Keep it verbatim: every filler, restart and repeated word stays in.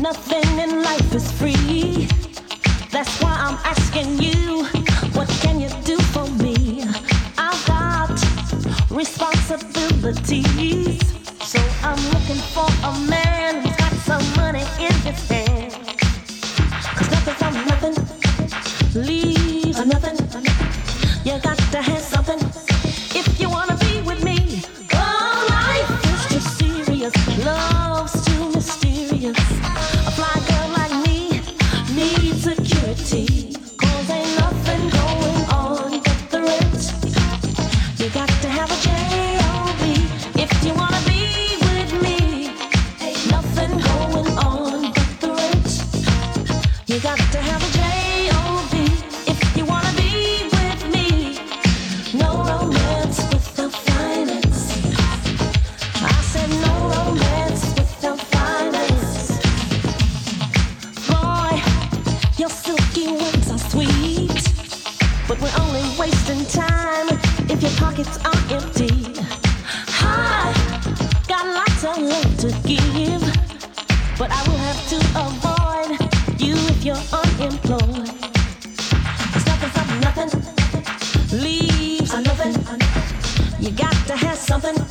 Nothing in life is free. That's why I'm asking you, what can you do for me? I've got responsibilities, so I'm looking for a man who's got some money in his hand. 'Cause nothing from nothing leaves nothing. You got to have something if you wanna be with me. Oh, life is too serious, love's too mysterious. A fly girl like me needs security, 'cause ain't nothing going on but the rent. You got to have a J O B if you wanna be with me. Ain't nothing going on but the rent. You got to have a J O B if you wanna be with me. No romance without finance. I said no romance without finance. Boy, your silky words are sweet, but we're only wasting time if your pockets are empty. I got lots of love to give, but I will have to avoid you if you're unemployed. 'Cause nothing from nothing leaves nothing. You got to have something